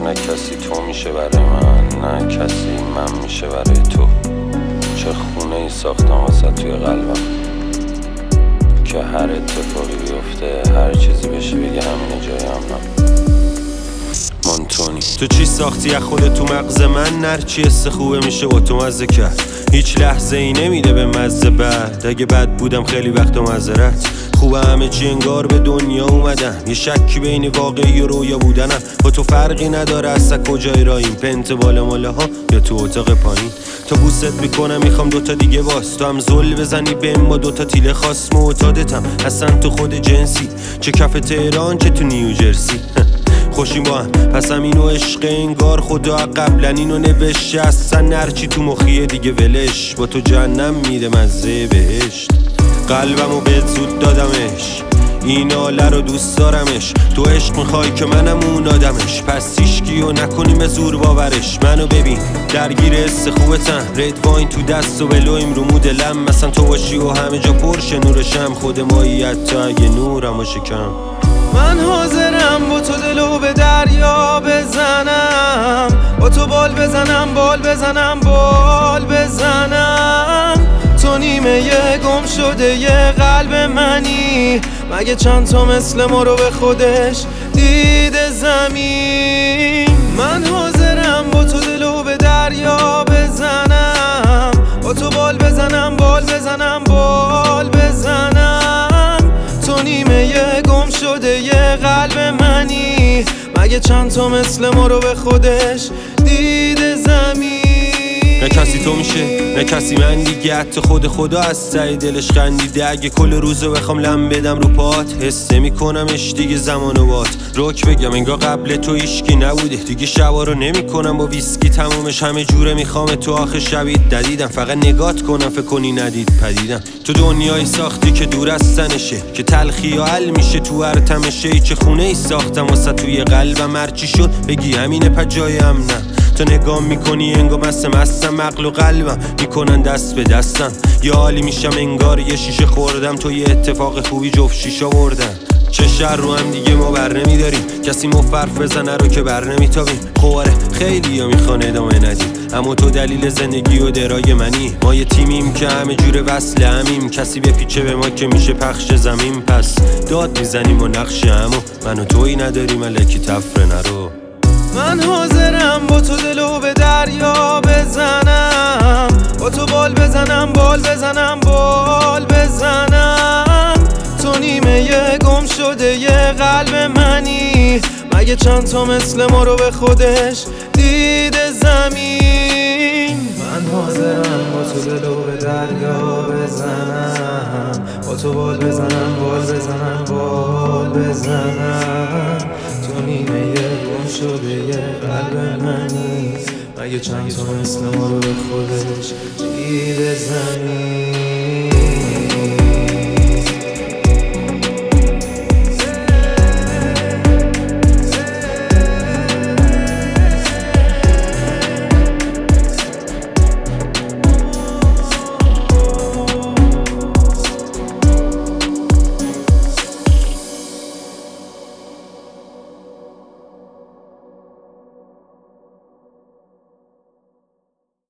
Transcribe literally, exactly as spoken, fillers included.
نه کسی تو میشه برای من، نه کسی من میشه برای تو. چه خونه ای ساختم واسه توی قلبم که هر اتفاقی بیفته هر چیزی بشه بگه همینه جای امنم. مونتونی تو چی ساختی از خودت تو مغز من؟ نرچی حس خوبه میشه با تو مزه کرد. هیچ لحظه ای نمیده به مزه بعد. اگه بد بودم خیلی وقت و معذرت. خوبه همه چی انگار به دنیا اومدم. یه شکی بین واقعی و رویا بودنم. با تو فرقی نداره اصلا کجای راهیم، پنت بالا ماله ها یا تو اتاق پایین. تا بوست میکنم میخوام دوتا دیگه باز. تو هم زل بزنی بهم با دوتا تیله خاص. معتادتم اصلا تو خود جنسی، چه کف تهران چه تو نیوجرسی. خوشیم با هم پس هم اینو عشق انگار خدا قبلا اینو نوشته. اصلا نرچی تو مخیه دیگه ولش، با تو جهنم میده مزه بهشت. قلبمو بهت زود دادمش، این حاله رو دوست دارمش. تو عشق میخوای که منم اون آدمش، پس هیچکیو نکنیم به زور باورش. منو ببین درگیر حس خوبتم، رید واین تو دست و بلویم رو مودلم. مثلا تو باشی و همه جا پرشه نورشم، خود مایی حتی اگه نورم و شکم. من حاضرم با تو دلو به دریا بزنم، با تو بال بزنم بال بزنم بال بزنم. تو نیمه یه گم شده یه قلب منی، مگه چند تا مثل ما رو به خودش دیده زمین. من حاضرم با تو دلو به دریا بزنم، با تو بال بزنم بال بزنم بال بزنم. تو نیمه یه گم شده یه قلب منی، مگه چند تا مثل ما رو به خودش دیده زمین. نه کسی تو میشه نه کسی من دیگه، حتی خود خدا از ته دلش خندیده. اگه کل روزو بخوام لم بدم رو پات، حس نمی‌کنمش دیگه زمان و بات. روک بگم انگار قبل تو هیچکی نبوده دیگه. شبا رو نمی‌کنم با ویسکی تمومش، همه جوره میخوام تو آخه شبید ددیدم. فقط نگات کنم فکر کنی ندید پدیدم. تو دنیایی ساختی که دور از تنشه، که تلخی و حل میشه تو هر تمشه. چه خونه ای ساختم واسه توی قلبم، هرچی شد بگی همینه پجای امنم. تو نگاه میکنی انگار مست مستم، عقل و قلبم میکنن دست به دستم. یه حالی میشم انگار یه شیشه خوردم، تو یه اتفاق خوبی جفت شیشه بردم. چه شر رو هم دیگه ما بر نمیداریم، کسی مفرف بزنه رو که بر نمیتابیم. خواره خیلی ها میخوان ادامه ندیم، اما تو دلیل زندگی و درای منی. ما یه تیمیم که همه جور وصل همیم، کسی بپیچه به ما که میشه پخش زمین. پس داد میزنیم و نقش همو، من و تویی نداریم الکی تفره نرو. من حاضرم با تو دلو به دریا بزنم، با تو بال بزنم بال بزنم بال بزنم. تو نیمه یه گم شده یه قلب منی، مگه چند تا مثل ما رو به خودش دیده زمین. من حاضرم با تو دلو به دریا بزنم، با تو بال بزنم بال بزنم بال بزنم. تو نیمه یه گم شده یه قلب منی، مگه چند تا مثل ما رو به خودش دیده زمین.